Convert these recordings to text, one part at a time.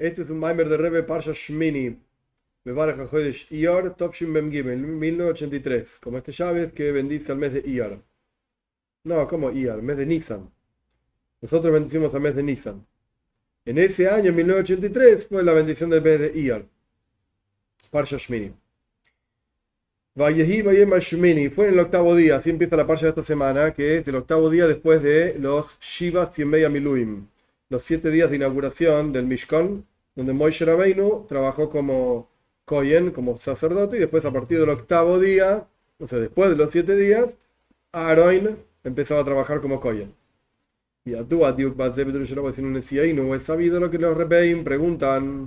Este es un Maimer de Rebbe Parsha Shmini, Mevarech HaChodesh Iyar, Tovshin Mem Gimel, 1983. Como este llaves que bendice al mes de Iyar. No, ¿cómo Iyar? Mes de Nisan. Nosotros bendecimos al mes de Nisan. En ese año, 1983, fue la bendición del mes de Iyar. Parsha Shmini. Vayehi Vayem Shmini. Fue en el octavo día. Así empieza la Parsha de esta semana, que es el octavo día después de los Shivas Yemei Miluim. Los 7 días de inauguración del Mishkan, donde Moshe Rabbeinu trabajó como Kohen, como sacerdote, y después a partir del octavo día, o sea, después de los 7 días, Aaron empezaba a trabajar como Kohen. Y a tú, no es sabido lo que los Rebbeim preguntan.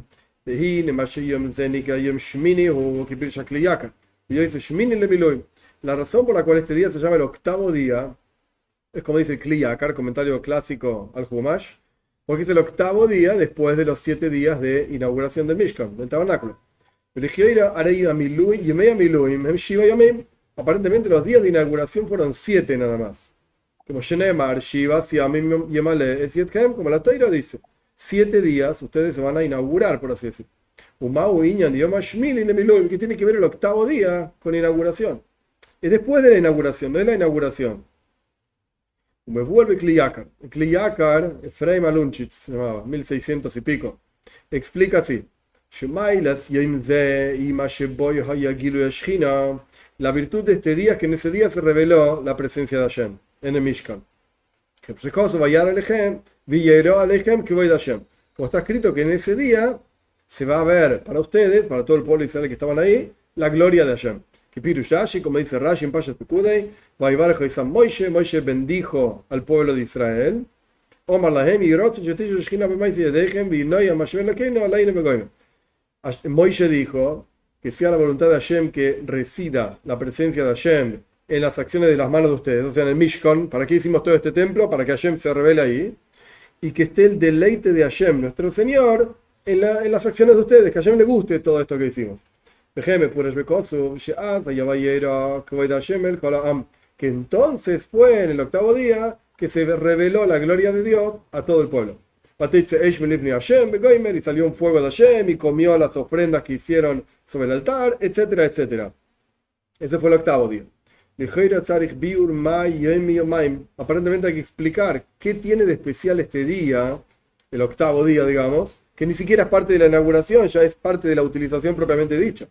La razón por la cual este día se llama el octavo día es como dice Kli Yakar, comentario clásico al Humash, porque es el octavo día después de los 7 días de inauguración del Mishkan, del tabernáculo. Aparentemente los días de inauguración fueron 7 nada más. Como Shenemar, Shiva, Siamim, Yemale, Esiethem, como la Toira dice. 7 días ustedes se van a inaugurar, por así decir. Umau, Inyan, Yom Hashmili, Nemiluim, que tiene que ver el octavo día con inauguración. Es después de la inauguración, no es la inauguración. Me vuelve Kli Yakar. Kli Yakar, Efraim Alunchitz, se llamaba, 1600 y pico. Explica así. La virtud de este día es que en ese día se reveló la presencia de Hashem en el Mishkan. Como está escrito que en ese día se va a ver para ustedes, para todo el pueblo de Israel que estaban ahí, la gloria de Hashem. Como dice Rashi en Pashat Pekudei, Moishe bendijo al pueblo de Israel. Moishe dijo que sea la voluntad de Hashem que resida la presencia de Hashem en las acciones de las manos de ustedes, o sea, en el Mishkan. ¿Para qué hicimos todo este templo? Para que Hashem se revele ahí. Y que esté el deleite de Hashem, nuestro Señor, en las acciones de ustedes, que a Hashem le guste todo esto que hicimos. Que entonces fue en el octavo día que se reveló la gloria de Dios a todo el pueblo. Y salió un fuego de Hashem y comió las ofrendas que hicieron sobre el altar, etcétera, etcétera. Ese fue el octavo día. Aparentemente hay que explicar qué tiene de especial este día, el octavo día, digamos, que ni siquiera es parte de la inauguración, ya es parte de la utilización propiamente dicha.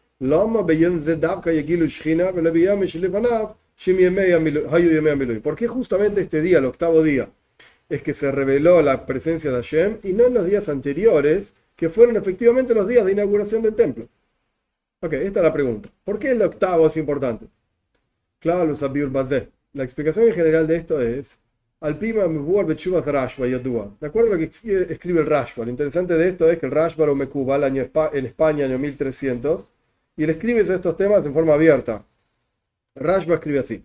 ¿Por qué justamente este día, el octavo día, es que se reveló la presencia de Hashem y no en los días anteriores, que fueron efectivamente los días de inauguración del templo? Ok, esta es la pregunta. ¿Por qué el octavo es importante? Claro, la explicación en general de esto es de acuerdo a lo que escribe el Rashba. Lo interesante de esto es que el Rashba lo Mekubal en España, año 1300, y él escribe estos temas en forma abierta. Rashba escribe así: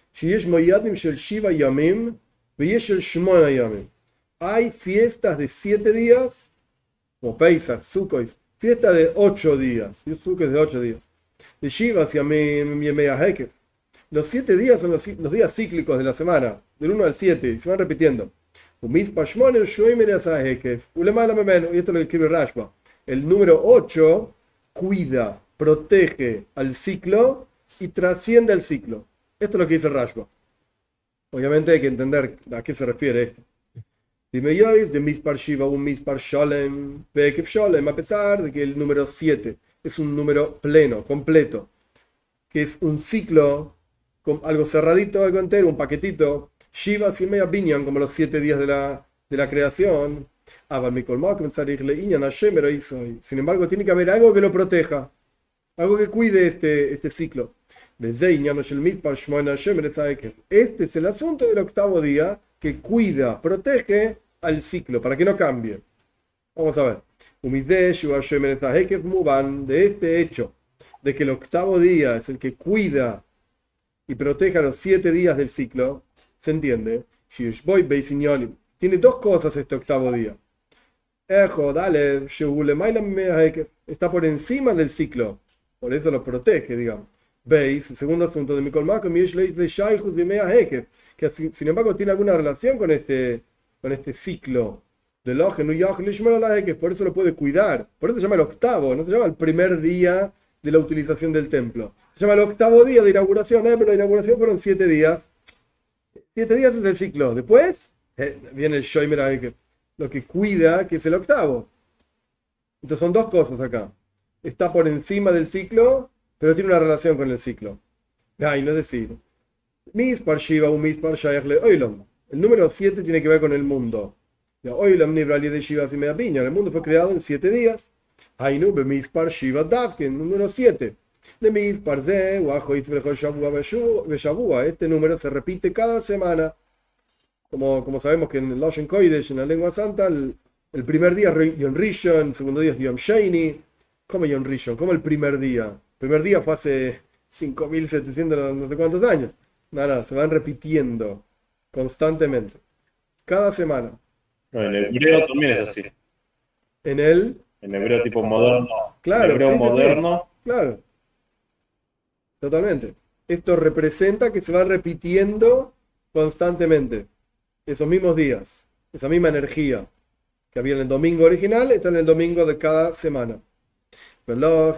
hay fiestas de 7 días, como Pesach, Sukkot, fiesta de 8 días, y Sukkot es de 8 días. De Shivas Yamim Yemei HaHekef. Los 7 días son los días cíclicos de la semana, del 1 al 7, y se van repitiendo. Y esto es lo que escribe Rashba. El número 8 cuida, protege al ciclo y trasciende el ciclo. Esto es lo que dice Rashba. Obviamente hay que entender a qué se refiere esto. Dime yo, es de Mispar Shiva, un Mispar Sholem, Bekef Sholem, a pesar de que el número 7 es un número pleno, completo, que es un ciclo con algo cerradito, algo entero, un paquetito. Shiva Simea Binyan, como los 7 días de la creación. Sin embargo, tiene que haber algo que lo proteja, algo que cuide este ciclo. Este es el asunto del octavo día, que cuida, protege al ciclo, para que no cambie. Vamos a ver. De este hecho, de que el octavo día es el que cuida y proteja los 7 días del ciclo, se entiende. Tiene 2 cosas este octavo día. Está por encima del ciclo, por eso lo protege, digamos. Veis, el segundo asunto de Mikol Makom, que sin embargo tiene alguna relación con este ciclo, De que por eso lo puede cuidar. Por eso se llama el octavo, no se llama el primer día de la utilización del templo. Se llama el octavo día de inauguración, pero la inauguración fueron 7 días. 7 días es el ciclo. Después viene el Shoimer, lo que cuida, que es el octavo. Entonces son dos cosas acá. Está por encima del ciclo, pero tiene una relación con el ciclo. Ay, no es decir, Mispar Shiva, un Mispar Shayach le Oilom. El número 7 tiene que ver con el mundo. Oilom Nibrali de Shiva y Mea Piña. El mundo fue creado en 7 días. Ainu be Mispar Shiva Davken, número 7. De Mispar Ze, Wajoitz Brejo Shavua Beshavua. Este número se repite cada semana. Como sabemos que en el Loshen Kodesh, en la lengua santa, el primer día es Yom Rishon, el segundo día es Yom Sheni. ¿Cómo Yom Rishon? ¿Cómo el primer día? El primer día fue hace 5.700 no sé cuántos años. Nada, se van repitiendo constantemente. Cada semana. No, en el hebreo también es así. En hebreo tipo moderno. Claro. En hebreo moderno. Claro. Totalmente. Esto representa que se va repitiendo constantemente. Esos mismos días. Esa misma energía que había en el domingo original está en el domingo de cada semana. Por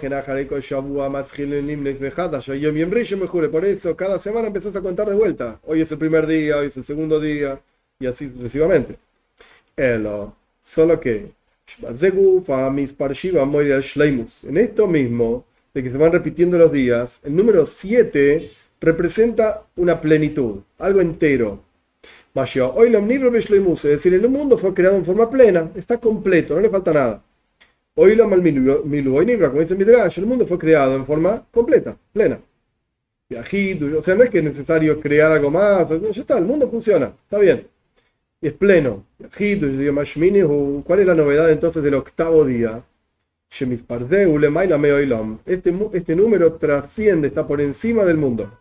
eso cada semana empezás a contar de vuelta. Hoy es el primer día, hoy es el segundo día, y así sucesivamente. Solo que en esto mismo, de que se van repitiendo los días, el número 7 representa una plenitud, algo entero. Es decir, el mundo fue creado en forma plena, está completo, no le falta nada. Hoy lo Milu, hoy Nibra, como dice el Midrash, el mundo fue creado en forma completa, plena. O sea, no es que es necesario crear algo más, ya está, el mundo funciona, está bien. Y es pleno. ¿Cuál es la novedad entonces del octavo día? Este número trasciende, está por encima del mundo.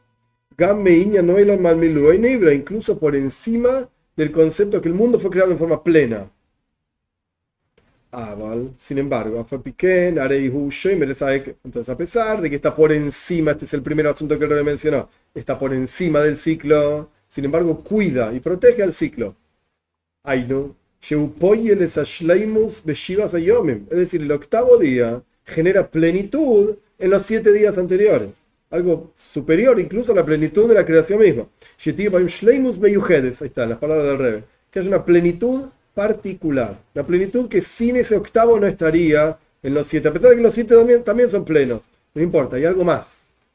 Incluso por encima del concepto que el mundo fue creado en forma plena. Sin embargo, entonces a pesar de que está por encima, este es el primer asunto que él mencionó, está por encima del ciclo, sin embargo cuida y protege al ciclo. Es decir, el octavo día genera plenitud en los 7 días anteriores, algo superior incluso a la plenitud de la creación misma. Ahí están las palabras del Rebbe, que hay una plenitud particular, la plenitud que sin ese octavo no estaría en los 7, a pesar de que los 7 también son plenos, no importa, hay algo más.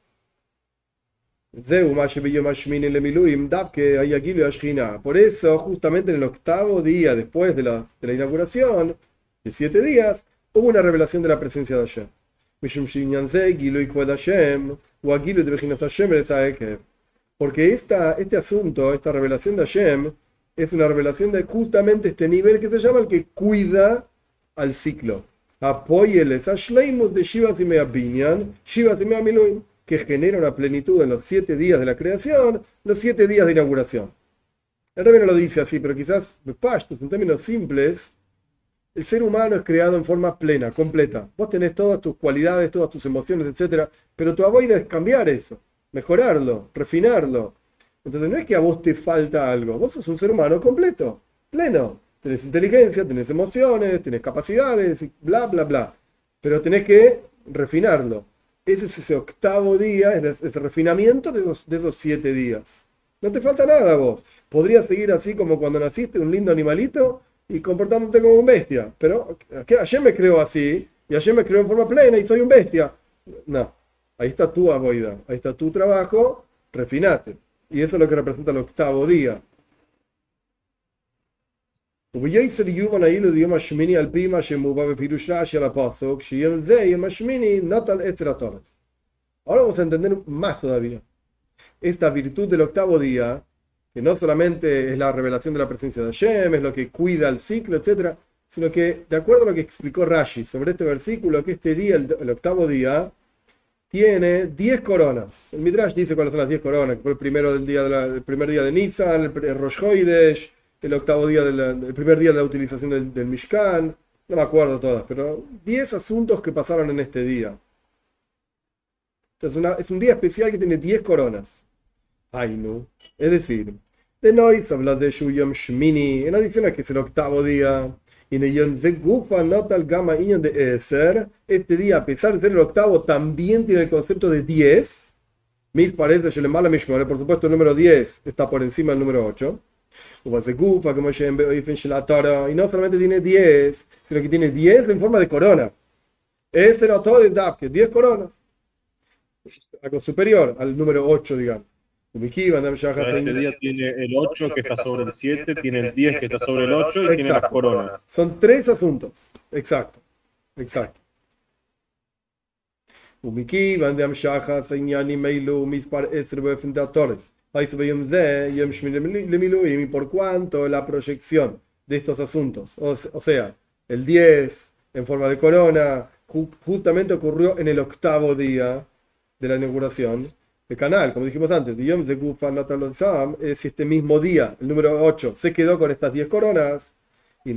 Por eso, justamente en el octavo día después de la inauguración, de 7 días, hubo una revelación de la presencia de Hashem. Porque este asunto, esta revelación de Hashem, es una revelación de justamente este nivel que se llama el que cuida al ciclo. Apóyeles a Shleimus de Shivas y Mea Binyan, Shivas y Mea Miluim, que genera una plenitud en los 7 días de la creación, los 7 días de inauguración. El Rebbe no lo dice así, pero quizás, en términos simples, el ser humano es creado en forma plena, completa. Vos tenés todas tus cualidades, todas tus emociones, etc. Pero tu avoida es cambiar eso, mejorarlo, refinarlo. Entonces no es que a vos te falta algo, vos sos un ser humano completo, pleno. Tenés inteligencia, tenés emociones, tenés capacidades, bla, bla, bla. Pero tenés que refinarlo. Ese es ese octavo día, es ese refinamiento de esos 7 días. No te falta nada a vos. Podrías seguir así como cuando naciste, un lindo animalito, y comportándote como un bestia. Pero ayer me creó así, y ayer me creó en forma plena y soy un bestia. No, ahí está tu avoida, ahí está tu trabajo, refinate. Y eso es lo que representa el octavo día. Ahora vamos a entender más todavía. Esta virtud del octavo día, que no solamente es la revelación de la presencia de Hashem, es lo que cuida el ciclo, etc., sino que, de acuerdo a lo que explicó Rashi sobre este versículo, que este día, el octavo día, tiene 10 coronas. El Midrash dice cuáles son las 10 coronas, que fue el primer día de Nisan, el Rosh Hodesh, el octavo día, el primer día de la utilización del Mishkan, no me acuerdo todas, pero 10 asuntos que pasaron en este día. Entonces es un día especial que tiene 10 coronas. Ay, no. Es decir, De Nois habla de Shuyom Shmini, en adición a que es el octavo día. Y en Yom Zegufa nota el Gama Inyan de Eser. Este día, a pesar de ser el octavo, también tiene el concepto de 10. Mis parece, yo le mala Mishmore, por supuesto, el número 10 está por encima del número 8. Y no solamente tiene 10, sino que tiene 10 en forma de corona. Este era todo el Dabke, 10 coronas. Algo superior al número 8, digamos. O sea, este día tiene el 8 que está sobre el 7, tiene el 10 que está sobre el 8 y tiene las coronas. Son 3 asuntos. Exacto. Exacto. Umiki, Van de Amshacha, Señani, Meilu, Mispar, Esrebe, Fundatores. Y por cuanto la proyección de estos asuntos, o sea, el 10 en forma de corona, justamente ocurrió en el octavo día de la inauguración del canal, como dijimos antes, es este mismo día, el número 8, se quedó con estas 10 coronas. Y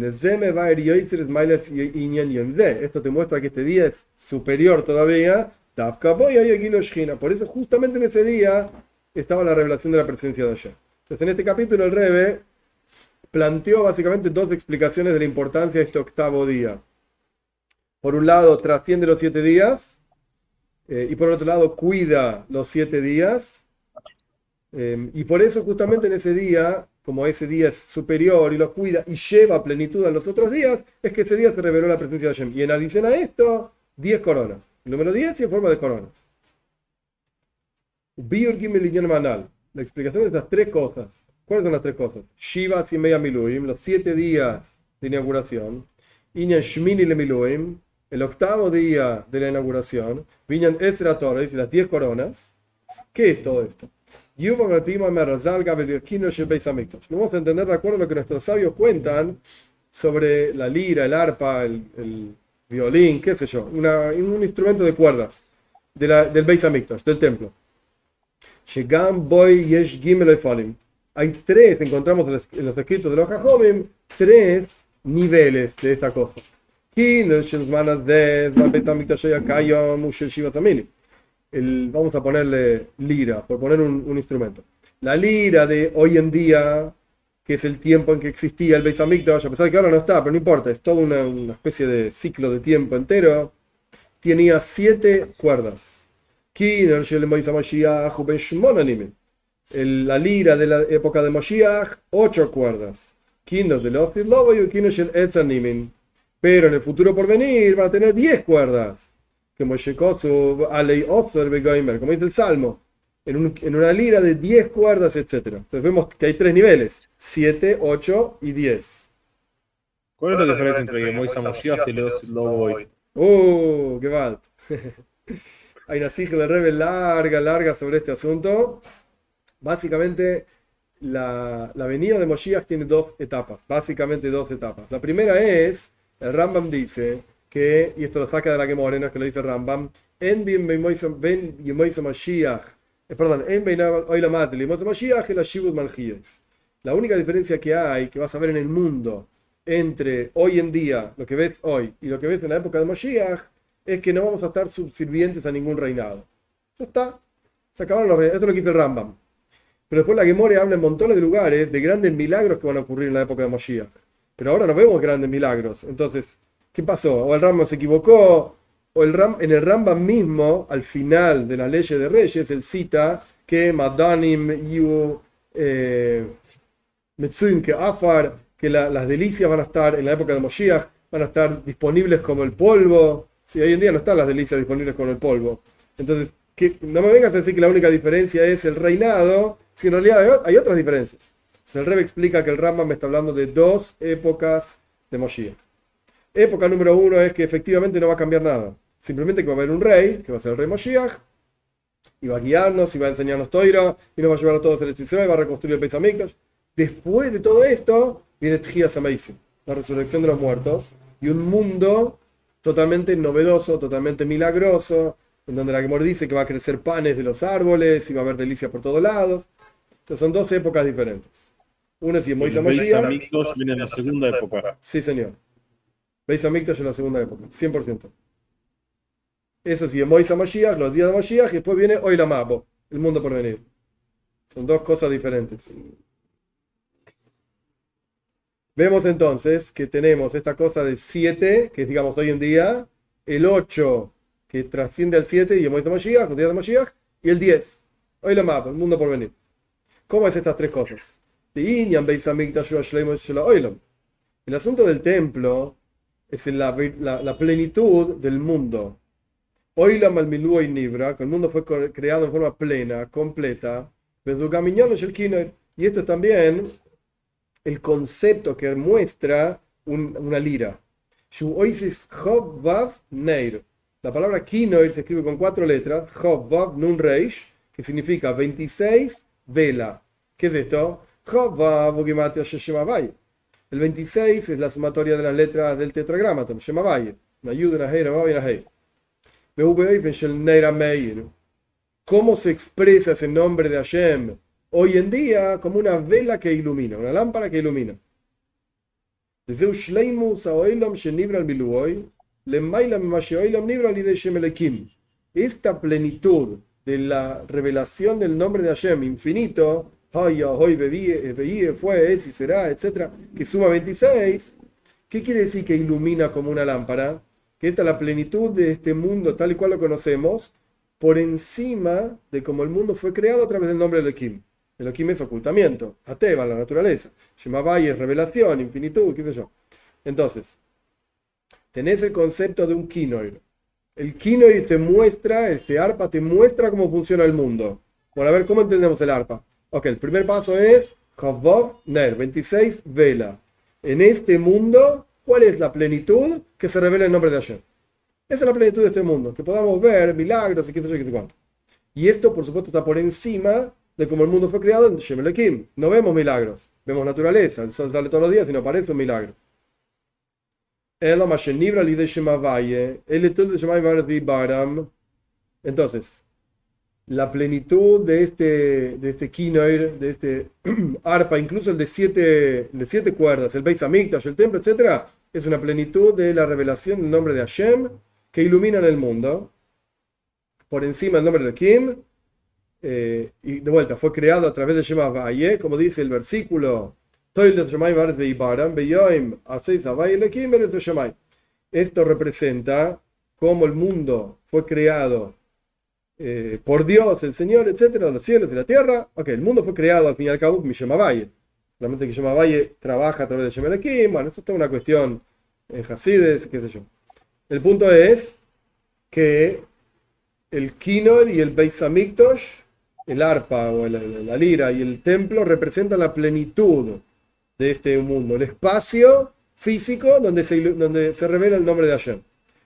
esto te muestra que este día es superior todavía. Por eso justamente en ese día estaba la revelación de la presencia de Hashem. Entonces en este capítulo el Rebbe planteó básicamente dos explicaciones de la importancia de este octavo día. Por un lado trasciende los 7 días y por otro lado cuida los 7 días y por eso justamente en ese día, como ese día es superior y lo cuida y lleva a plenitud a los otros días, es que ese día se reveló la presencia de Hashem. Y en adición a esto, 10 coronas. El número 10 y en forma de coronas. La explicación de estas 3 cosas. ¿Cuáles son las 3 cosas? Shiva Simei Miluim, los 7 días de inauguración. Inyan Shmini le Miluim, el octavo día de la inauguración. Vinyan Esra Torres y las 10 coronas. ¿Qué es todo esto? Lo vamos a entender de acuerdo a lo que nuestros sabios cuentan sobre la lira, el arpa, el violín, qué sé yo, un instrumento de cuerdas del Beis Hamikdash, del templo. Hay 3, encontramos en los escritos de los Jajomim, 3 niveles de esta cosa. Vamos a ponerle lira, por poner un instrumento. La lira de hoy en día, que es el tiempo en que existía el Beis Hamikdash, a pesar de que ahora no está, pero no importa, es toda una especie de ciclo de tiempo entero, tenía 7 cuerdas. La lira de la época de Moshiach, 8 cuerdas. Pero en el futuro por venir van a tener 10 cuerdas. Como dice el Salmo, en una lira de 10 cuerdas, etc. Entonces vemos que hay 3 niveles, 7, 8 y 10. ¿Cuál es la diferencia entre Moisés Moshiach y los Loboy? ¡Qué mal! Hay una sija de Rebbe larga sobre este asunto. Básicamente, la venida de Moshiach tiene 2 etapas. Básicamente 2 etapas. La primera es, el Rambam dice, que, y esto lo saca de la Gemara, no es que lo dice Rambam, la única diferencia que hay, que vas a ver en el mundo, entre hoy en día, lo que ves hoy, y lo que ves en la época de Moshiach, es que no vamos a estar subservientes a ningún reinado. Ya está. Se acabaron los reinados. Esto es lo que dice el Rambam. Pero después la Gemara habla en montones de lugares de grandes milagros que van a ocurrir en la época de Moshiach. Pero ahora no vemos grandes milagros. Entonces, ¿qué pasó? O el Rambam se equivocó, o en el Rambam mismo, al final de las leyes de Reyes, él cita que Madanim, Yu, Metzuim, que Afar, que las delicias van a estar en la época de Moshiach, van a estar disponibles como el polvo. Sí, hoy en día no están las delicias disponibles como el polvo. Entonces, no me vengas a decir que la única diferencia es el reinado, si en realidad hay otras diferencias. Entonces, el Rebbe explica que el Rambam me está hablando de 2 épocas de Moshiach. Época número 1 es que efectivamente no va a cambiar nada. Simplemente que va a haber un rey, que va a ser el rey Moshiach, y va a guiarnos, y va a enseñarnos Toira, y nos va a llevar a todos al Israel, y va a reconstruir el Beis Hamikdash. Después de todo esto, viene Tchias Hameisim, la resurrección de los muertos, y un mundo totalmente novedoso, totalmente milagroso, en donde la Gemara dice que va a crecer panes de los árboles, y va a haber delicias por todos lados. Entonces son 2 épocas diferentes. Una es Moisés Mashiach. Beis Hamikdash viene en la segunda época. Sí, señor. Beis Hamikdash en la segunda época, 100%. Eso sí, Moisés Mashiach, los días de Mashiach, y después viene Olam Haba, el mundo por venir. Son 2 cosas diferentes. Vemos entonces que tenemos esta cosa de 7, que es digamos hoy en día, el 8 que trasciende al 7 y el Mashiach, los días de Mashiach, y el 10. Hoy lo mapa, el mundo por venir. ¿Cómo es estas tres cosas? El asunto del templo es la plenitud del mundo. Oilam al Milú y Nibra, que el mundo fue creado en forma plena, completa. Y esto es también el concepto que muestra una lira. La palabra Kinoir se escribe con 4 letras, Hov, Vav, Nun, Reish, que significa 26 vela. ¿Qué es esto? El 26 es la sumatoria de las letras del tetragramaton, Shemavai. Una yud, una hei, una vav y una hei. ¿Cómo se expresa ese nombre de Hashem hoy en día? Como una vela que ilumina, una lámpara que ilumina. Esta plenitud de la revelación del nombre de Hashem infinito, fue, es y será, etc., que suma 26, ¿qué quiere decir que ilumina como una lámpara? Que esta es la plenitud de este mundo tal y cual lo conocemos, por encima de cómo el mundo fue creado a través del nombre de Elohim. Elohim es ocultamiento, Ateva, la naturaleza. Shemavai es revelación, infinitud, qué sé yo. Entonces, tenés el concepto de un Kinoir. El Kinoir te muestra, este arpa te muestra cómo funciona el mundo. Bueno, a ver, ¿cómo entendemos el arpa? Ok, el primer paso es Chavov Ner, 26 vela. En este mundo, ¿cuál es la plenitud que se revela en nombre de Hashem? Esa es la plenitud de este mundo, que podamos ver milagros y qué sé yo, qué sé cuánto. Y esto, por supuesto, está por encima de cómo el mundo fue creado en Shem Elohim. No vemos milagros, vemos naturaleza. El sol sale todos los días y no parece un milagro. Entonces, la plenitud de este Kinoir, de este arpa, incluso el de siete cuerdas, el Beis Hamikdash, el templo, etc., es una plenitud de la revelación del nombre de Hashem que ilumina el mundo, por encima del nombre de Kim, y de vuelta, fue creado a través de Shema Vaye, como dice el versículo, esto representa cómo el mundo fue creado por Dios, el Señor, etcétera, los cielos y la tierra. Ok, el mundo fue creado al fin y al cabo con Shema Vaye. Solamente que Shema Vaye trabaja a través de Shema Elohim. Bueno, eso es toda una cuestión en Hasides, qué sé yo. El punto es que el Kinor y el Beis Hamikdash, el arpa o la lira y el templo representan la plenitud de este mundo, el espacio físico donde se revela el nombre de Hashem.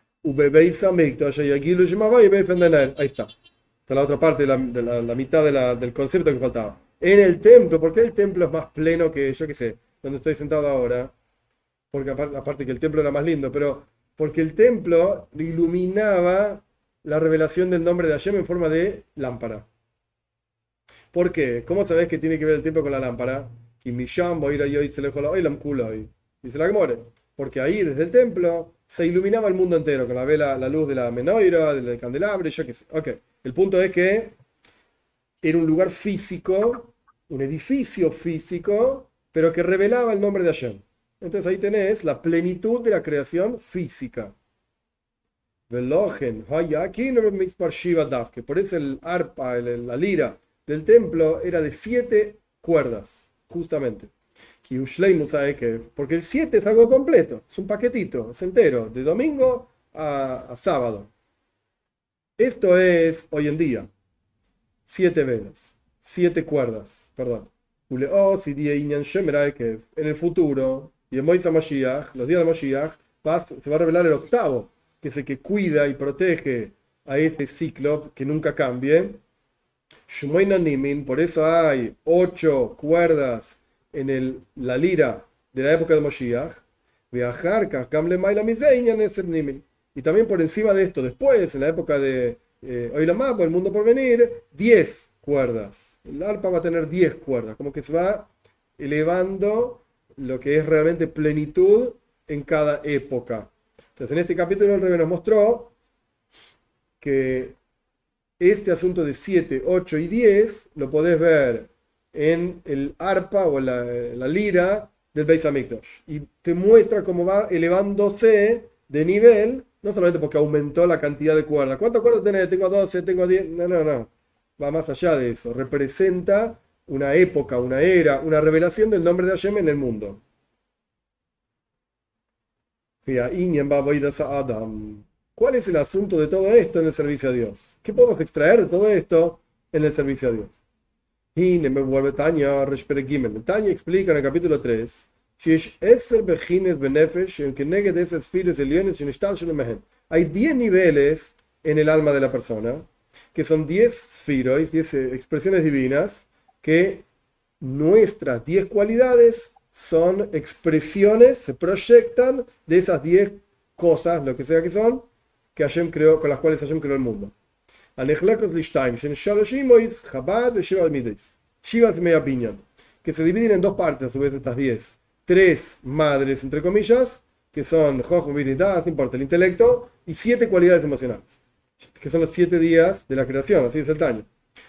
Ahí está. Esta es la otra parte de la mitad del concepto que faltaba. En el templo, ¿por qué el templo es más pleno que, yo qué sé, donde estoy sentado ahora? Porque aparte que el templo era más lindo, pero porque el templo iluminaba la revelación del nombre de Hashem en forma de lámpara. ¿Por qué? ¿Cómo sabés que tiene que ver el templo con la lámpara? Dice la Gemara. Porque ahí, desde el templo, se iluminaba el mundo entero con la luz de la menorá, del candelabro, yo qué sé. Ok. El punto es que era un lugar físico, un edificio físico, pero que revelaba el nombre de Hashem. Entonces ahí tenés la plenitud de la creación física. Por eso el arpa, la lira del templo era de 7 cuerdas, justamente. Porque el 7 es algo completo, es un paquetito, es entero, de domingo a sábado. Esto es hoy en día 7 velas, 7 cuerdas, perdón. Que en el futuro, y en Moisés Mashiach, los días de Mashiach, se va a revelar el octavo, que es el que cuida y protege a este ciclo que nunca cambie. Por eso hay 8 cuerdas en la lira de la época de Moshiach. Y también por encima de esto, después, en la época de Olam Haba, el mundo por venir, 10 cuerdas. El arpa va a tener 10 cuerdas, como que se va elevando lo que es realmente plenitud en cada época. Entonces, en este capítulo el Rebbe nos mostró que este asunto de 7, 8 y 10 lo podés ver en el arpa o la lira del Beis Hamikdash. Y te muestra cómo va elevándose de nivel, no solamente porque aumentó la cantidad de cuerdas. ¿Cuántas cuerdas tenés? Tengo 12, tengo 10. No. Va más allá de eso. Representa una época, una era, una revelación del nombre de Hashem en el mundo. ¿Cuál es el asunto de todo esto en el servicio a Dios? ¿Qué podemos extraer de todo esto en el servicio a Dios? Tanya explica en el capítulo 3 hay 10 niveles en el alma de la persona, que son 10 sfiros, 10 expresiones divinas, que nuestras 10 cualidades son expresiones, se proyectan de esas 10 cosas, lo que sea que son, que Hashem creó, con las cuales Hashem creó el mundo. Que se dividen en dos partes a su vez estas 10. 3 madres, entre comillas, que son no importa, el intelecto, y 7 cualidades emocionales, que son los 7 días de la creación, así es el Tanya.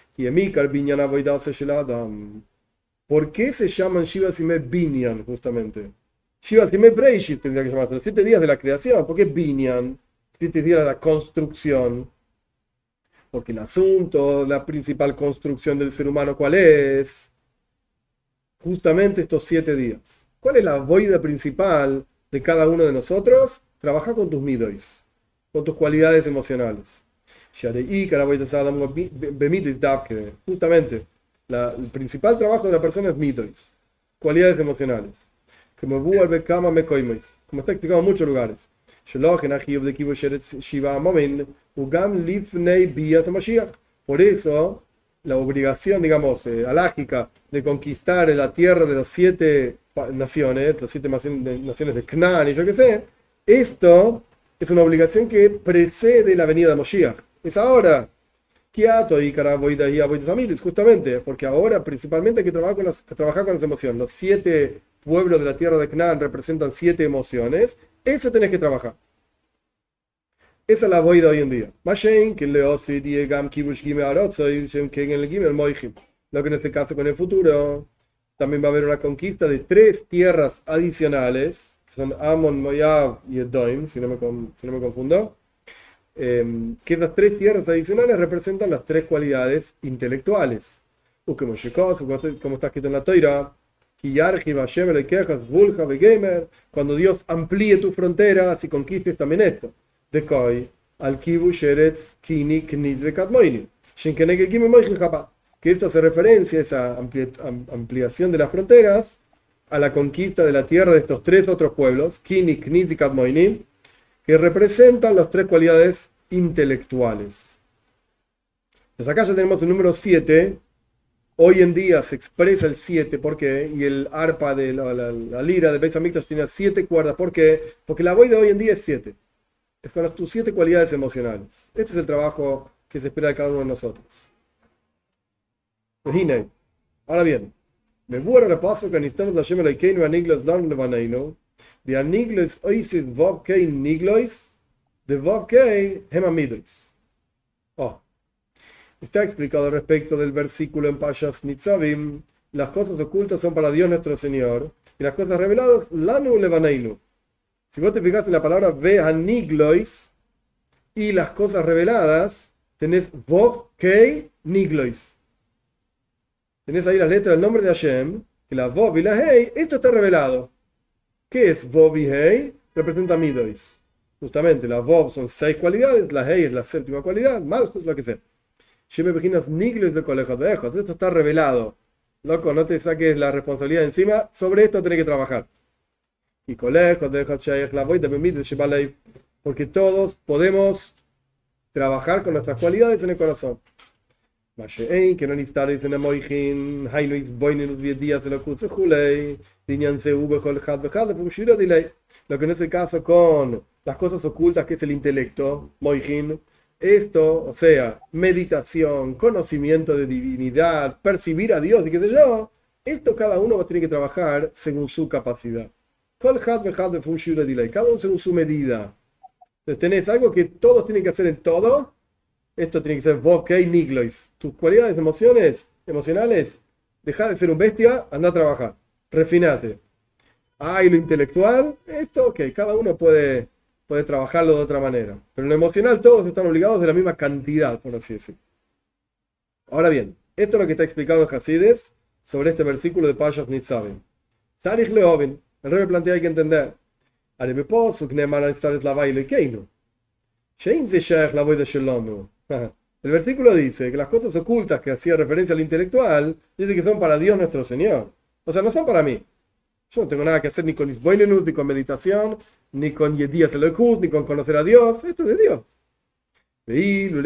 ¿Por qué se llaman Shiva Sime Binyan, justamente? Shiva Sime Breishit tendría que llamarse los 7 días de la creación. ¿Por qué Binyan? 7 días de la construcción. Porque el asunto, la principal construcción del ser humano, ¿cuál es? Justamente estos 7 días. ¿Cuál es la voida principal de cada uno de nosotros? Trabajar con tus midois, con tus cualidades emocionales. Justamente, el principal trabajo de la persona es midois, cualidades emocionales. Como está explicado en muchos lugares. Por eso, la obligación, digamos, alágica de conquistar la tierra de las 7 naciones, las 7 naciones de Canaán y yo qué sé, esto es una obligación que precede la venida de Moshiach. Es ahora. Justamente, porque ahora principalmente hay que trabajar con las emociones. Los 7 pueblos de la tierra de Canaán representan 7 emociones. Eso tenés que trabajar. Esa es la voida hoy en día. Lo que en este caso con el futuro también va a haber una conquista de 3 tierras adicionales, que son Amon, Moab y Edom, si no me confundo. Que esas 3 tierras adicionales representan las 3 cualidades intelectuales. Como está escrito en la Torah, cuando Dios amplíe tus fronteras y conquistes también esto. Que esto hace referencia, esa ampliación de las fronteras, a la conquista de la tierra de estos 3 otros pueblos, Kini, Kniz y Kadmoinim, que representan las 3 cualidades intelectuales. Entonces acá ya tenemos el número 7. Hoy en día se expresa el 7, ¿por qué? Y el arpa de la lira de Beis Hamikdash tiene 7 cuerdas, ¿por qué? Porque la voz de hoy en día es 7. Es con tus 7 cualidades emocionales. Este es el trabajo que se espera de cada uno de nosotros. Ahora bien, me vuelvo a paso que Nistan de Hashem Elokeinu Aniglos Lan Levaneinu, de Aniglos Oisid Vav Kei Niglois, de Vav Kei Hemamidois. Está explicado respecto del versículo en Pashas Nitzavim: las cosas ocultas son para Dios nuestro Señor, y las cosas reveladas, Lanu Levaneinu. Si vos te fijas en la palabra Ve Aniglois y las cosas reveladas, tenés Vav Kei Niglois. Tenés ahí las letras del nombre de Hashem, que la Vav y la Hei, esto está revelado. ¿Qué es Vav y Hei? Representa Midois. Justamente, la Vav son 6 cualidades, la Hei es la 7ª cualidad, Malchus, lo que sea. Esto está revelado. Loco, no te saques la responsabilidad encima, sobre esto tenés que trabajar. Y porque todos podemos trabajar con nuestras cualidades en el corazón. Lo que no es el caso con las cosas ocultas, que es el intelecto, moijin. Esto, o sea, meditación, conocimiento de divinidad, percibir a Dios y qué sé yo, esto cada uno va a tener que trabajar según su capacidad. Cada uno según su medida. Entonces tenés algo que todos tienen que hacer en todo. Esto tiene que ser Vav Kei Niglois. Tus cualidades emocionales, deja de ser un bestia, anda a trabajar. Refinate. Y lo intelectual, esto, ok, cada uno puede trabajarlo de otra manera. Pero en lo emocional todos están obligados de la misma cantidad, por así decirlo. Ahora bien, esto es lo que está explicado en Hasides sobre este versículo de Parshas Nitzavim. Sarich leovin, el Rebbe plantea hay que entender. El versículo dice que las cosas ocultas que hacía referencia al intelectual, dice que son para Dios nuestro Señor. O sea, no son para mí. Yo no tengo nada que hacer ni con Isboinenut, ni con meditación, ni con Yedías Elohkus, ni con conocer a Dios. Esto es de Dios. Pero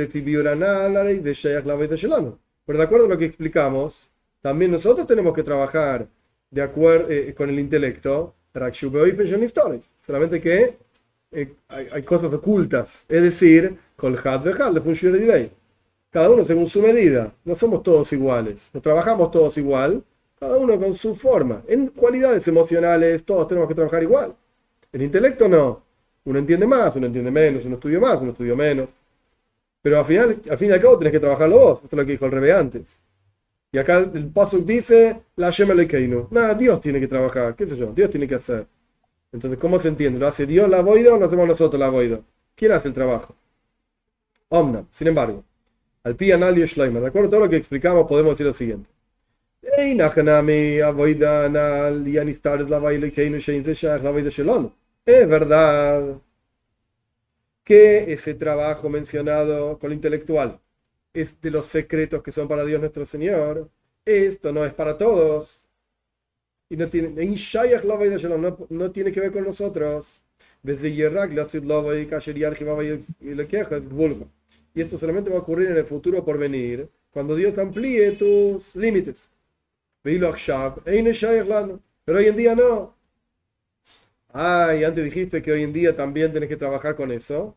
de acuerdo a lo que explicamos, también nosotros tenemos que trabajar de acuerdo con el intelecto, solamente que hay cosas ocultas, es decir, cada uno según su medida. No somos todos iguales, no trabajamos todos igual, cada uno con su forma. En cualidades emocionales todos tenemos que trabajar igual. En intelecto no. Uno entiende más, uno entiende menos, uno estudia más, uno estudia menos. Pero al fin y al cabo tenés que trabajarlo vos. Esto es lo que dijo el Rebbe antes. Y acá el pasuk dice, la Shem Elokeinu. Nada, Dios tiene que trabajar, qué sé yo, Dios tiene que hacer. Entonces, ¿cómo se entiende? ¿Lo hace Dios la boida o lo hacemos nosotros la boida? ¿Quién hace el trabajo? Omna, sin embargo, al pi anal y shleimer, de acuerdo a todo lo que explicamos, podemos decir lo siguiente. Es verdad que ese trabajo mencionado con lo intelectual es de los secretos que son para Dios nuestro Señor. Esto no es para todos. Y no tiene que ver con nosotros. Y esto solamente va a ocurrir en el futuro por venir, cuando Dios amplíe tus límites. Pero hoy en día no. Y antes dijiste que hoy en día también tenés que trabajar con eso.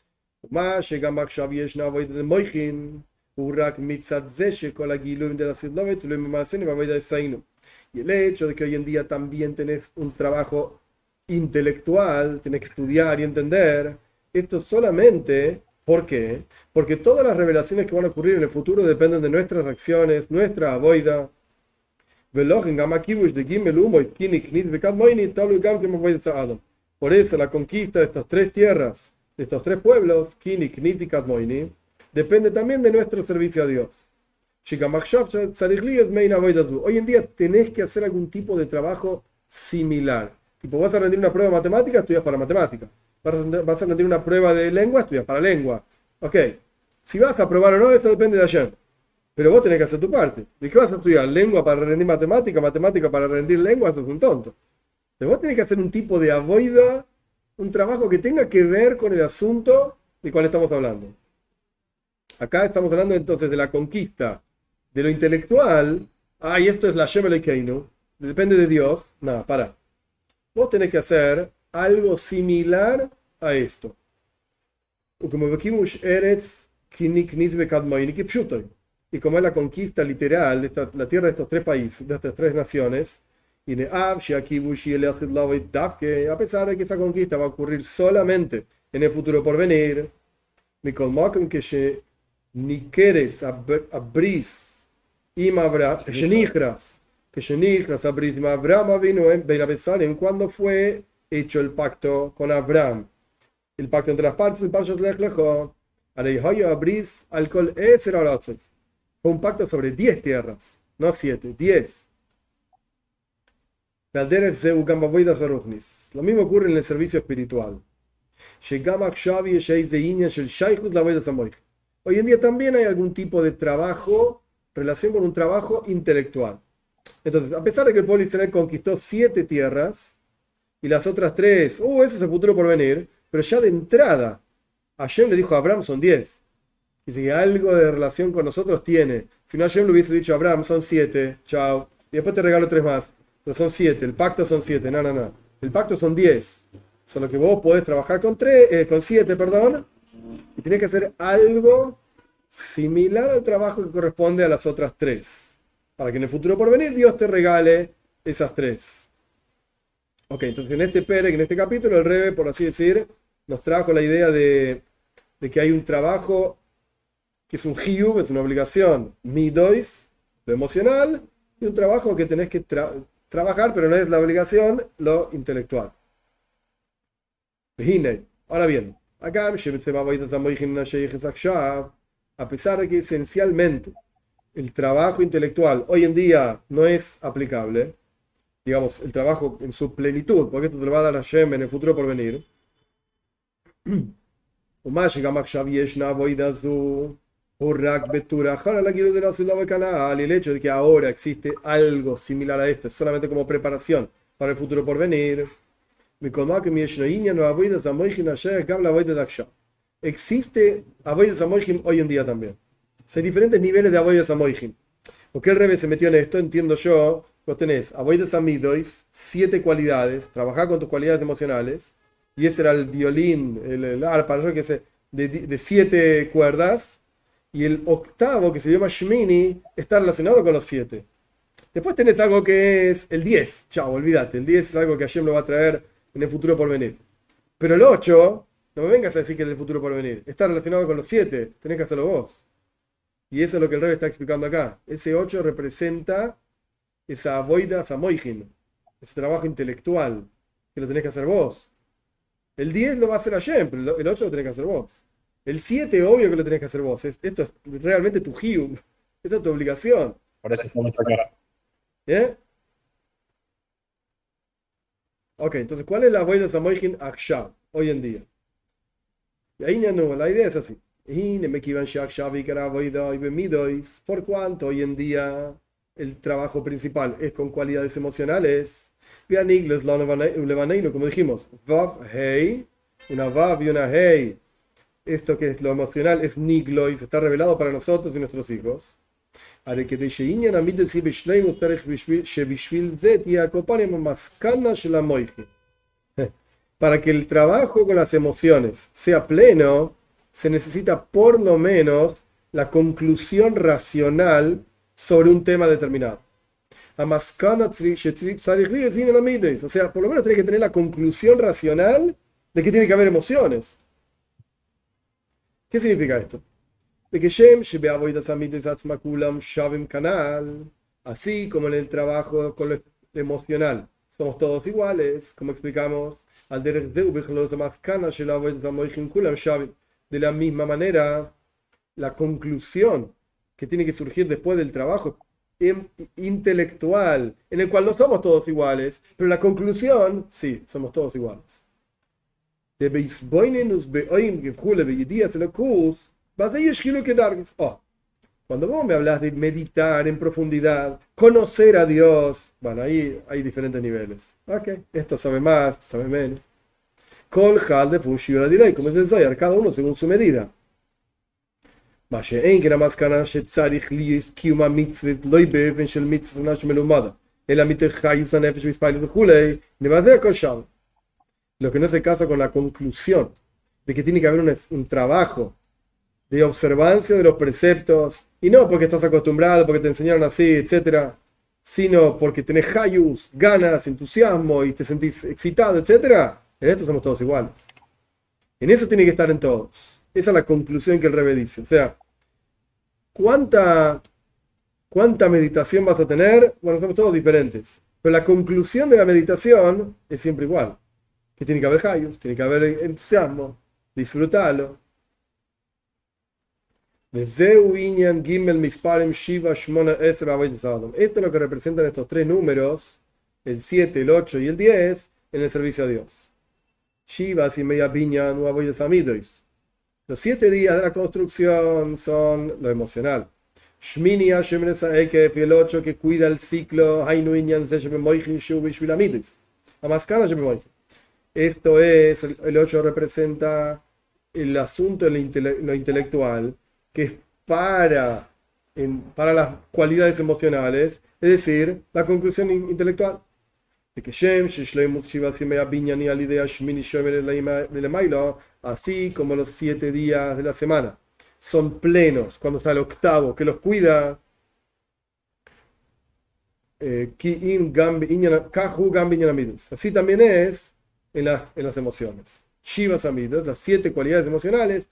Y el hecho de que hoy en día también tenés un trabajo intelectual, tenés que estudiar y entender, esto solamente, ¿por qué? Porque todas las revelaciones que van a ocurrir en el futuro dependen de nuestras acciones, nuestra avoida. Por eso la conquista de estas tres tierras, de estos tres pueblos, Kini, Knis y Kadmoini, depende también de nuestro servicio a Dios. Hoy en día tenés que hacer algún tipo de trabajo similar. Tipo, vas a rendir una prueba de matemática, estudias para matemática. Vas a rendir una prueba de lengua, estudias para lengua. Ok, si vas a aprobar o no, eso depende de Hashem. Pero vos tenés que hacer tu parte. ¿De qué vas a estudiar? ¿Lengua para rendir matemática? ¿Matemática para rendir lengua? Sos un tonto. Entonces vos tenés que hacer un tipo de avoida, un trabajo que tenga que ver con el asunto del cual estamos hablando. Acá estamos hablando entonces de la conquista de lo intelectual. Y esto es la Shem Elokeinu. Depende de Dios. Nada, para. Vos tenés que hacer algo similar a esto. Y como es la conquista literal de la tierra de estos tres países, de estas tres naciones, a pesar de que esa conquista va a ocurrir solamente en el futuro por venir, cuando fue hecho el pacto con Abraham, el pacto entre las partes, el Parshas Lech Lecho, fue un pacto sobre 10 tierras, no 7, 10. Lo mismo ocurre en el servicio espiritual. Hoy en día también hay algún tipo de trabajo, relación con un trabajo intelectual. Entonces, a pesar de que el pueblo Israel conquistó 7 tierras y las otras 3, ese es el futuro por venir, pero ya de entrada, Hashem le dijo a Abraham son 10. Dice que algo de relación con nosotros tiene. Si no, Hashem le hubiese dicho a Abraham son 7, chao, y después te regalo 3 más. Pero son 7, el pacto son 7, no. El pacto son 10. Solo que vos podés trabajar con 7, y tenés que hacer algo similar al trabajo que corresponde a las otras 3. Para que en el futuro por venir Dios te regale esas 3. Ok, entonces en este capítulo, el Rebbe, por así decir, nos trajo la idea de que hay un trabajo que es un hiyuv, es una obligación, midois, lo emocional, y un trabajo que tenés que trabajar, pero no es la obligación lo intelectual. Ahora bien, acá, a pesar de que esencialmente el trabajo intelectual hoy en día no es aplicable, digamos, el trabajo en su plenitud, porque esto te lo va a dar Hashem en el futuro por venir. Y el hecho de que ahora existe algo similar a esto, solamente como preparación para el futuro por venir. Existe Avodas Hamoijim hoy en día también. Hay diferentes niveles de Avodas Hamoijim. ¿Por qué el Rebbe se metió en esto? Entiendo yo. Vos tenés Avodas Amidois, 7 cualidades, trabajar con tus cualidades emocionales. Y ese era el violín, el arpa, yo qué sé, de 7 cuerdas. Y el octavo, que se llama Shmini, está relacionado con los 7. Después tenés algo que es el 10. Chao, olvídate. El 10 es algo que Hashem lo va a traer en el futuro por venir. Pero el 8, no me vengas a decir que es del futuro por venir. Está relacionado con los 7. Tenés que hacerlo vos. Y eso es lo que el Rebbe está explicando acá. Ese 8 representa esa avodas hamoijim, ese trabajo intelectual que lo tenés que hacer vos. El 10 lo va a hacer Hashem, pero el 8 lo tenés que hacer vos. El 7, obvio que lo tenés que hacer vos. Esto es realmente tu hiyub. Esa es tu obligación. Por eso estamos acá. ¿Eh? Ok, entonces, ¿cuál es la avodas hamoijim akshav, hoy en día? Y ahí no, la idea es así. Por cuanto hoy en día el trabajo principal es con cualidades emocionales, como dijimos, Vav, Hei, una Vav y una Hei, esto que es lo emocional es Niglois, está revelado para nosotros y nuestros hijos. Para que el trabajo con las emociones sea pleno, se necesita por lo menos la conclusión racional sobre un tema determinado. O sea, por lo menos tiene que tener la conclusión racional de que tiene que haber emociones. ¿Qué significa esto? De que así como en el trabajo con lo emocional somos todos iguales, como explicamos, de la misma manera, la conclusión que tiene que surgir después del trabajo intelectual, en el cual no somos todos iguales, pero la conclusión, sí, somos todos iguales. Cuando vos me hablas de meditar en profundidad, conocer a Dios, bueno, ahí hay diferentes niveles. Ok, esto sabe más, esto sabe menos. Kol Hal de Fushura Direi, como es el Zohar, cada uno según su medida. Lo que no se casa con la conclusión de que tiene que haber un trabajo de observancia de los preceptos, y no porque estás acostumbrado, porque te enseñaron así, etcétera, sino porque tenés hayus, ganas, entusiasmo y te sentís excitado, etcétera. En esto somos todos iguales. En eso tiene que estar en todos. Esa es la conclusión que el Rebbe dice. O sea, ¿cuánta meditación vas a tener? Bueno, somos todos diferentes. Pero la conclusión de la meditación es siempre igual. Que tiene que haber hayus, tiene que haber entusiasmo, disfrutarlo. Esto es lo que representan estos 3 números, el 7, el 8 y el 10, en el servicio a Dios. Shivas y media piña no avoides amidois. Los 7 días de la construcción son lo emocional. Shmini Hashem Nesaekef y el 8 que cuida el ciclo. Hainu Inyan Seshem Moichin Shu Bishvil Amidois. Amaskana Hashem Moichin. Esto es, el 8 representa el asunto, lo intelectual, que es para las cualidades emocionales, es decir, la conclusión intelectual. De que así como los 7 días de la semana son plenos cuando está el octavo que los cuida, así también es en las emociones. Shivas Amidos, las 7 cualidades emocionales,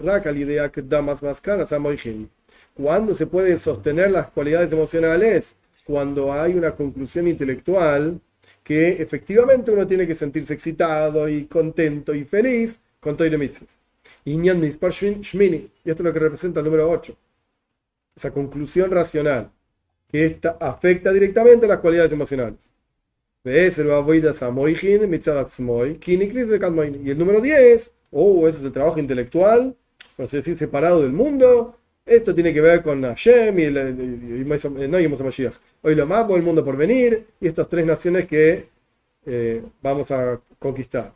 cuando se pueden sostener las cualidades emocionales cuando hay una conclusión intelectual que efectivamente uno tiene que sentirse excitado y contento y feliz con Toire Mitzvahs. Inyan Mispar Shmini, y esto es lo que representa el número 8. Esa conclusión racional que esta afecta directamente a las cualidades emocionales. Y el número 10, ese es el trabajo intelectual, por así decir, separado del mundo. Esto tiene que ver con Hashem y Mashiach. Hoy lo más, el mundo por venir, y estas 3 naciones que vamos a conquistar.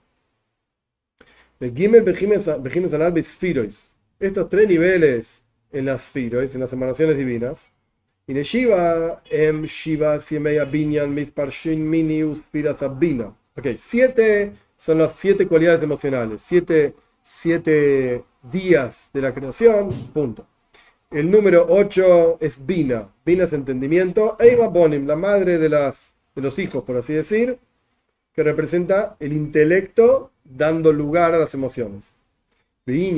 Estos 3 niveles en las Sfirois, en las emanaciones divinas. Y Shiva, Shiva, Siemeya, Binyan, Mispar, Shin, Minius, Firas, Abina. Ok, 7 son las 7 cualidades emocionales, 7 días de la creación, punto. El número 8 es Bina. Bina es entendimiento. Eima Bonim, la madre de los hijos, por así decir, que representa el intelecto dando lugar a las emociones. Y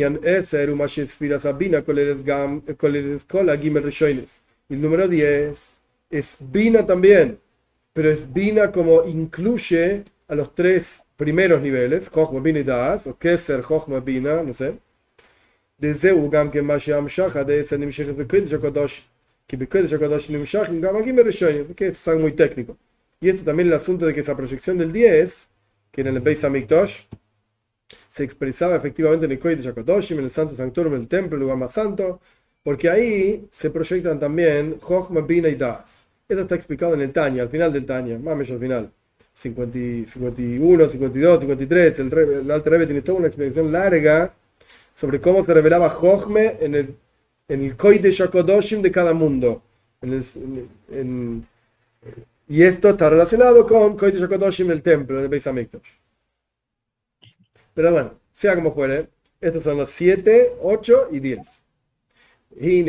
el número 10 es Bina también, pero es Bina como incluye a los 3 primeros niveles, Chochma, Bina y Das, o Keser, Chochma, Bina, no sé. De Zeu, Gam, que Mashiach Shacha, de ese Nimshech, Bekodesh HaKadosh, que Bekodesh HaKadosh Nimshach, Gam, Agim, Rishonim, que esto es algo muy técnico. Y esto también el asunto de que esa proyección del 10, que en el Beis HaMikdash, se expresaba efectivamente en el Kodesh HaKadoshim, en el Santo Sanctorum, en el templo, el lugar más santo, porque ahí se proyectan también Chochma, Bina y Das. Esto está explicado en el Tanya, al final del Tanya, más o menos al final. 51, 52, 53, el Alter Rebbe tiene toda una explicación larga sobre cómo se revelaba Chochme en el Kodesh HaKadoshim de cada mundo. Y esto está relacionado con Kodesh HaKadoshim del templo, en el Beis HaMikdash. Pero bueno, sea como fuere, estos son los 7, 8 y 10. De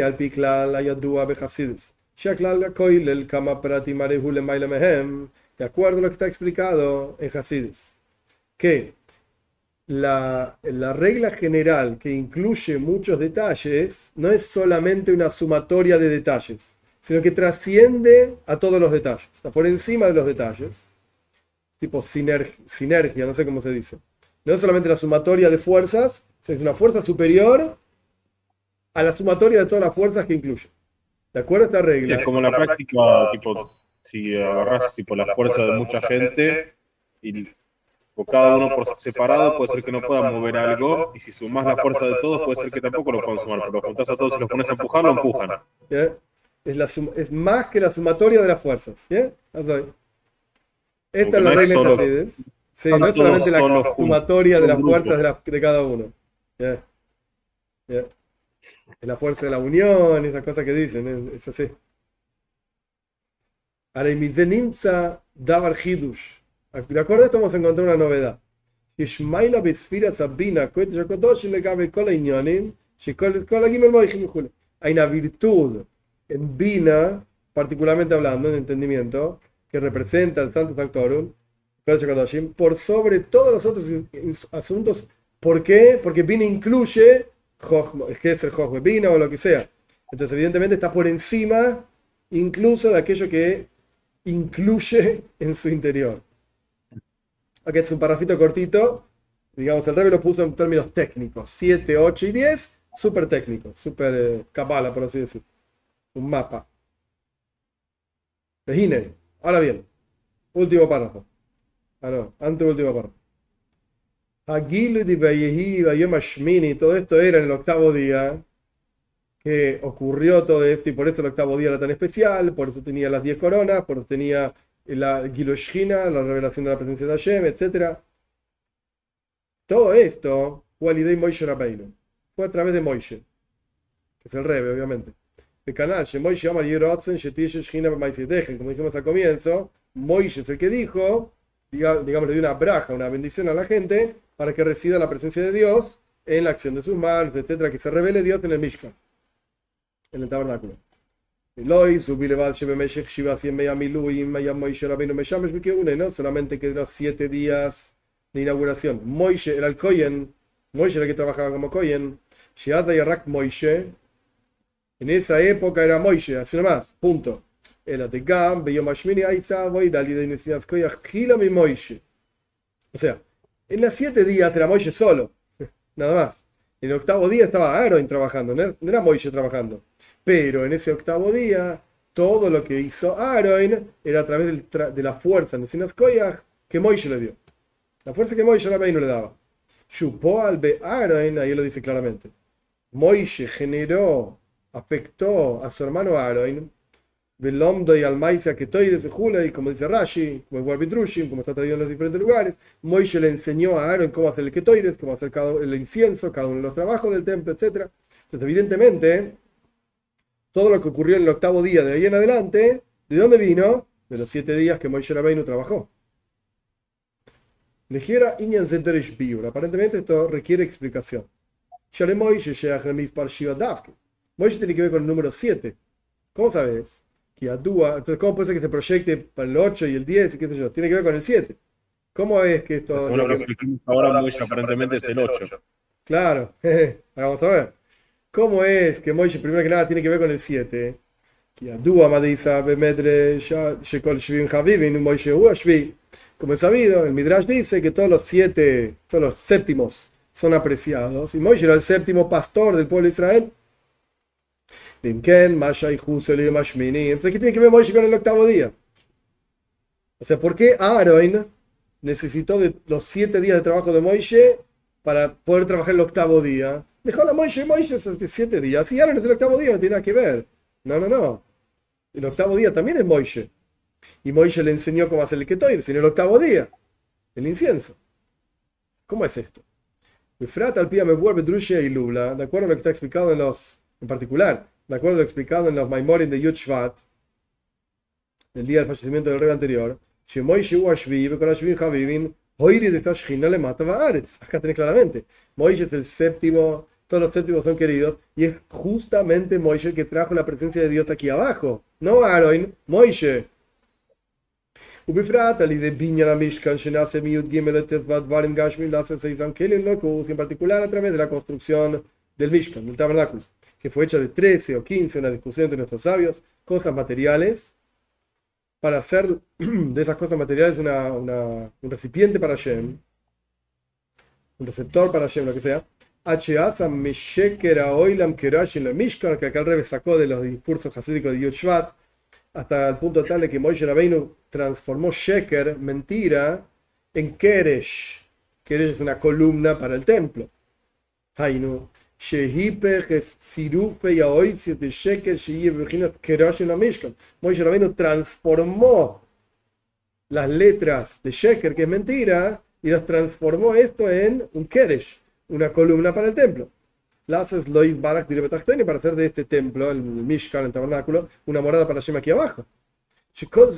acuerdo a lo que está explicado en Hasidus, que la regla general que incluye muchos detalles no es solamente una sumatoria de detalles, sino que trasciende a todos los detalles, está por encima de los detalles, tipo sinergia, no sé cómo se dice. No es solamente la sumatoria de fuerzas, sino es una fuerza superior a la sumatoria de todas las fuerzas que incluye. ¿De acuerdo a esta regla? Es como en la práctica, tipo, si agarras tipo, la fuerza de mucha gente y o cada uno por separado puede ser que no pueda mover algo, y si sumas la fuerza de todos puede ser que tampoco lo puedan sumar, pero los juntás a todos y los pones a empujar, lo empujan. ¿Yeah? Es más que la sumatoria de las fuerzas. ¿Yeah? Esta es la regla de Hasidus. Sí, no es solamente la sumatoria de las fuerzas de cada uno. Yeah. Yeah. Es la fuerza de la unión, esas cosas que dicen, es así. Areimizenimza Davar Hidush. De acuerdo a esto vamos a encontrar una novedad. Hay una virtud en Bina, particularmente hablando, en entendimiento, que representa el Santo Sanctorum, por sobre todos los otros asuntos. ¿Por qué? Porque Bina incluye que es el Chochma Bina o lo que sea. Entonces, evidentemente, está por encima incluso de aquello que incluye en su interior. Aquí es un parrafito cortito. Digamos, el Rebbe lo puso en términos técnicos. 7, 8 y 10, súper técnico, súper cabala, por así decir. Un mapa. Imaginen. Ahora bien, último párrafo. No, anteúltimo párrafo. Todo esto era en el 8º día que ocurrió todo esto, y por eso el 8º día era tan especial, por eso tenía las 10 coronas, por eso tenía la Giloshina, la revelación de la presencia de Hashem, etc. Todo esto fue a través de Moishe, que es el Rebbe, obviamente. El canal, como dijimos al comienzo, Moishe es el que dijo, digamos, le dio una braja, una bendición a la gente, para que resida la presencia de Dios en la acción de sus manos, etcétera, que se revele Dios en el Mishkan, en el tabernáculo. No solamente que los 7 días de inauguración. Moishe era el Kohen, Moishe era el que trabajaba como Kohen. En esa época era Moishe, así nomás, punto. El de Gam, Beyom Hashmini Aisa, voy Dali de Nesinas Koyach, Gila mi Moishe. O sea, en los 7 días era Moishe solo, nada más. En el 8º día estaba Aaron trabajando, no era Moishe trabajando. Pero en ese 8º día, todo lo que hizo Aaron era a través de la fuerza Nesinas Koyach que Moishe le dio. La fuerza que Moishe no le daba. Shupó al be Aaron, ahí lo dice claramente. Moishe generó, afectó a su hermano Aaron, Velomdo y Almaisa que Toires de Jula, y como dice Rashi, como es Warbitrushim, como está traído en los diferentes lugares, Moishe le enseñó a Aaron cómo hacer el Ketoires, cómo hacer el incienso, cada uno de los trabajos del templo, etc. Entonces, evidentemente, todo lo que ocurrió en el 8º día de ahí en adelante, ¿de dónde vino? De los 7 días que Moishe Rabbeinu trabajó. Lejera Inyan Zenterish Biur. Aparentemente esto requiere explicación. Moishe tiene que ver con el número 7. ¿Cómo sabes? Entonces, ¿cómo puede ser que se proyecte para el 8 y el 10 y qué sé yo? Tiene que ver con el 7. ¿Cómo es que esto...? Según lo que explicamos ahora, Moishe aparentemente es el 8. Claro, vamos a ver. ¿Cómo es que Moishe, primero que nada, tiene que ver con el 7? Como es sabido, el Midrash dice que todos los séptimos son apreciados. Y Moishe era el 7º pastor del pueblo de Israel. Entonces, ¿qué tiene que ver Moishe con el 8º día? O sea, ¿por qué Aaron necesitó de los 7 días de trabajo de Moishe para poder trabajar el 8º día? Dejó a Moishe esos 7 días. Y Aaron es el 8º día, no tiene nada que ver. No. El 8º día también es Moishe. Y Moishe le enseñó cómo hacer el Ketoir, sino el 8º día, el incienso. ¿Cómo es esto? Befrat al pia me vuelve Drushia y Lula, de acuerdo a lo que está explicado en particular, de acuerdo a lo explicado en los Maimorim de Yud Shvat, el día del fallecimiento del rey anterior, acá tenés claramente, Moishe es el 7º, todos los 7º son queridos, y es justamente Moishe el que trajo la presencia de Dios aquí abajo, no Aaron, Moishe. ובפרט על ידי בניין המשכן שנעשה מי"ג לט"ו דברים גשמיים לעשות סייזם כלים לוקוס, y en particular a través de la construcción del Mishkan, del tabernáculo, que fue hecha de 13 o 15, una discusión entre nuestros sabios, cosas materiales, para hacer de esas cosas materiales un recipiente para Hashem, un receptor para Hashem, lo que sea. Que acá el Rebbe sacó de los discursos hasídicos de Yud Shvat, hasta el punto tal de que Moishe Rabbeinu transformó Sheker, mentira, en Keresh. Keresh es una columna para el templo. Hainu, Moishe Rabbeinu transformó las letras de Sheker, que es mentira, y las transformó esto en un Keresh, una columna para el templo. Laces Lois Barak Direbetachtoini, para hacer de este templo, el Mishkan, el tabernáculo, una morada para Hashem aquí abajo. Todo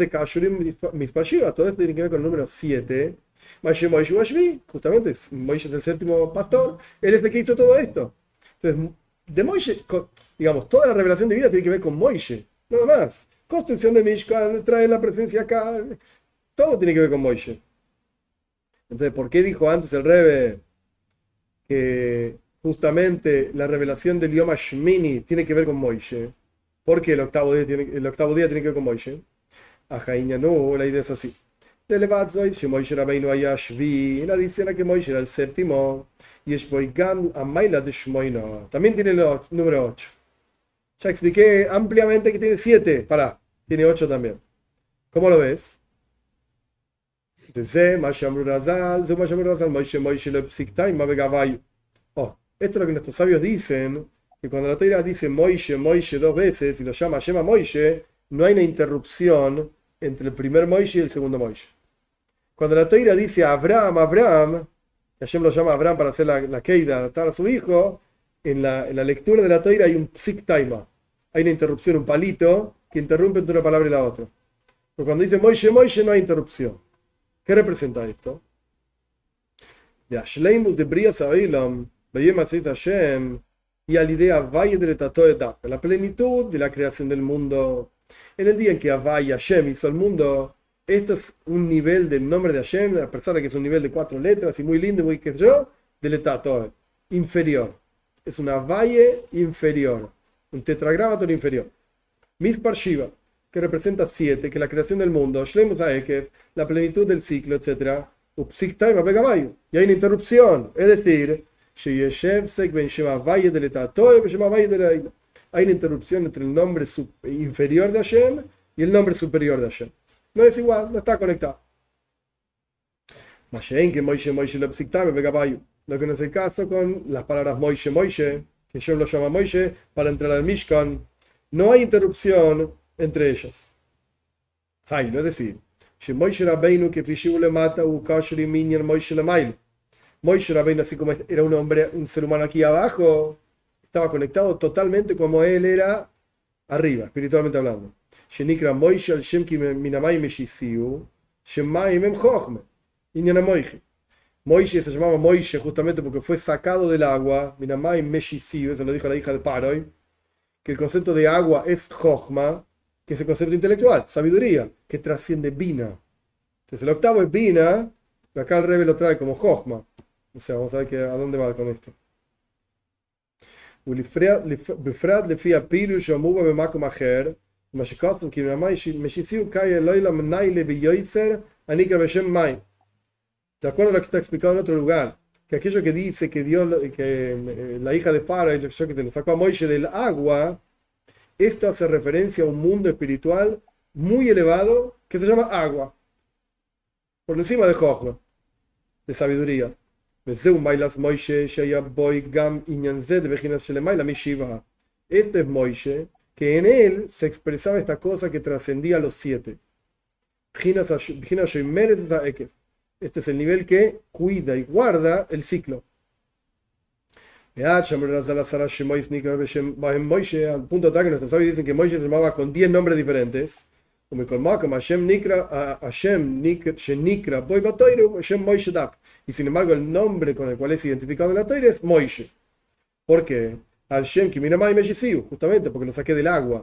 esto tiene que ver con el número 7. Justamente Moishe es el 7º pastor, él es el que hizo todo esto. Entonces, de Moishe, digamos, toda la revelación divina tiene que ver con Moishe, nada más. Construcción de Mishkan, trae la presencia acá, todo tiene que ver con Moishe. Entonces, ¿por qué dijo antes el Rebbe que justamente la revelación del Yom HaShmini tiene que ver con Moishe? Porque el 8º día tiene que ver con Moishe. Ajaiña no, la idea es así. De Levatzoy, si Moishe Rabbeinu haya Shvi, en adición a que Moishe era el 7º, y Eshboigam Amaila de Shmoino. También tiene el número 8. Ya expliqué ampliamente que tiene 7. Tiene 8 también. ¿Cómo lo ves? Desde Mashamru Razal, Moishe lo psiktai, Mabegavayu. Esto es lo que nuestros sabios dicen, que cuando la Torá dice Moishe 2 veces y lo llama Moishe, no hay una interrupción entre el primer Moishe y el segundo Moishe. Cuando la Torá dice Abraham, que Hashem lo llama Abraham para hacer la Keida, adaptar a su hijo, en la lectura de la Torá hay un psik taima, hay una interrupción, un palito que interrumpe entre una palabra y la otra. Pero cuando dice Moishe no hay interrupción. ¿Qué representa esto? De Ashleimus de Bria Sa'ilam, y a la idea la plenitud de la creación del mundo. En el día en que Havai Hashem hizo el mundo, esto es un nivel del nombre de Hashem, a pesar de que es un nivel de 4 letras y muy lindo, muy qué sé yo, del etato inferior. Es una valle inferior, un tetragramaton inferior. Mispar Shiva. que representa 7, que es la creación del mundo, Shleimus Haekev, la plenitud del ciclo, etc. Y hay una interrupción, es decir, hay una interrupción entre el nombre inferior de Hashem y el nombre superior de Hashem. No es igual, no está conectado. Lo que no es el caso con las palabras Moishe, Moishe, que Hashem lo llama Moishe, para entrar al Mishkan. No hay interrupción entre ellas. Hay, no es decir, Moishe Rabbeinu que le mata Moishe Rabbeinu, así como era un ser humano aquí abajo, estaba conectado totalmente como él era arriba, espiritualmente hablando. Shenikra Moishe al Shem ki minamai meshisiu, Shemaim em chochme, inyana Moishe. Moishe se llamaba Moishe justamente porque fue sacado del agua, minamai meshisiu, eso lo dijo la hija de Paroi, que el concepto de agua es chochma, que es el concepto intelectual, sabiduría, que trasciende bina. Entonces el octavo es bina, pero acá el Rebbe lo trae como chochma. O sea, vamos a ver a dónde va con esto. De acuerdo a lo que está explicado en otro lugar, que aquello que dice que Dios, que la hija de Faraón que lo sacó a Moishe del agua, esto hace referencia a un mundo espiritual muy elevado que se llama agua, por encima de Jochma, de sabiduría. Este es Moishe, que en él se expresaba esta cosa que trascendía los 7. Este es el nivel que cuida y guarda el ciclo. Al punto tal que nuestros sabios dicen que Moishe se llamaba con 10 nombres diferentes. Y sin embargo el nombre con el cual es identificado en la Torah es Moishe. ¿Por qué? Al Shem ki minamai meshisiu, justamente porque lo saqué del agua.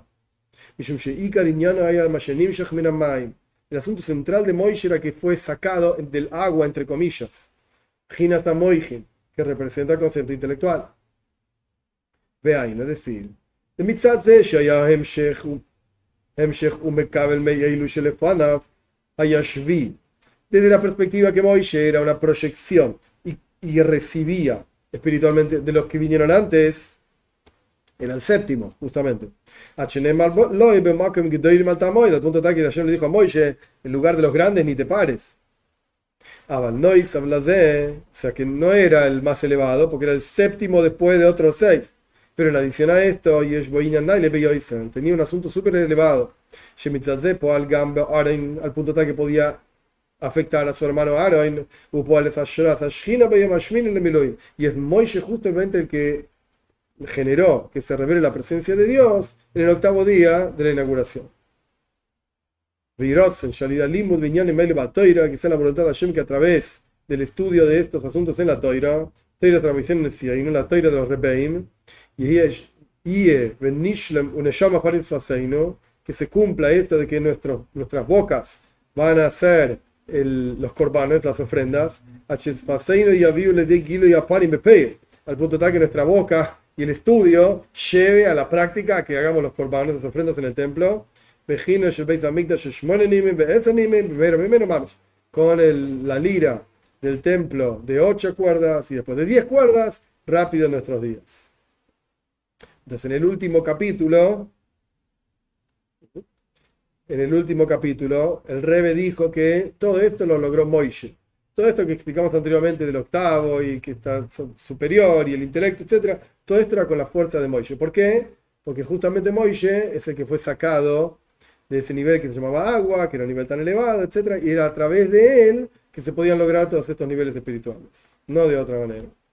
El asunto central de Moishe era que fue sacado del agua, entre comillas, Hinasa Moichin, que representa el concepto intelectual. Ve ahí, no es decir, de mitzat ze shaya hemshech umekabel meyeilu shelefanav hayashvi. Desde la perspectiva que Moishe era una proyección y recibía espiritualmente de los que vinieron antes, era el séptimo, justamente. Al punto tal que Hashem le dijo a Moishe, en lugar de los grandes ni te pares. O sea que no era el más elevado, porque era el séptimo después de otros 6. Pero en adición a esto, tenía un asunto súper elevado. Al punto tal que podía afectar a su hermano Aaron. Y es Moishe justamente el que generó que se revele la presencia de Dios en el 8º día de la inauguración. Que sea la voluntad de Hashem que a través del estudio de estos asuntos en la Toira, Toira transmisión y no la Toira de los Rebeim, que se cumpla esto de que nuestras bocas van a ser los corbanos, las ofrendas, al punto tal que nuestra boca y el estudio lleve a la práctica que hagamos los corbanos, las ofrendas en el templo, con la lira del templo de 8 cuerdas y después de 10 cuerdas, rápido en nuestros días. Entonces, en el último capítulo, el Rebbe dijo que todo esto lo logró Moishe. Todo esto que explicamos anteriormente del octavo y que está superior y el intelecto, etc., todo esto era con la fuerza de Moishe. ¿Por qué? Porque justamente Moishe es el que fue sacado de ese nivel que se llamaba agua, que era un nivel tan elevado, etc., y era a través de él que se podían lograr todos estos niveles espirituales, no de otra manera.